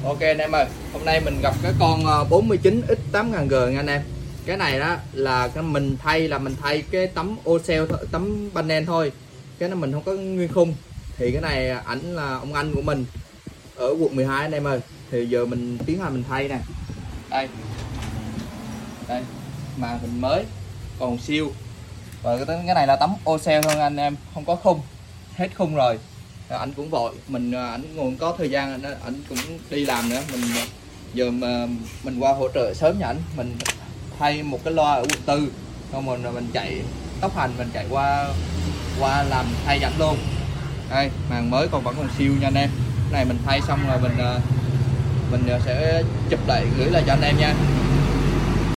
Ok anh em ơi, hôm nay mình gặp cái con 49X8000G nha anh em. Cái này đó là mình thay cái tấm ô xeo, tấm panel thôi. Cái nó mình không có nguyên khung. Thì cái này ảnh là ông anh của mình ở quận 12 anh em ơi. Thì giờ mình tiến hành mình thay nè. Đây. Đây, màn hình mới còn siêu. Và cái này là tấm ô xeo thôi anh em, không có khung. Hết khung rồi. Anh cũng vội, anh còn có thời gian, anh cũng đi làm nữa, giờ mà mình qua hỗ trợ sớm cho anh. Mình thay một cái loa ở quận 4, xong rồi mình chạy tốc hành, mình chạy qua làm thay cho anh luôn. Đây, màn mới vẫn còn siêu nha anh em. Cái này mình thay xong rồi mình sẽ chụp lại gửi lại cho anh em nha.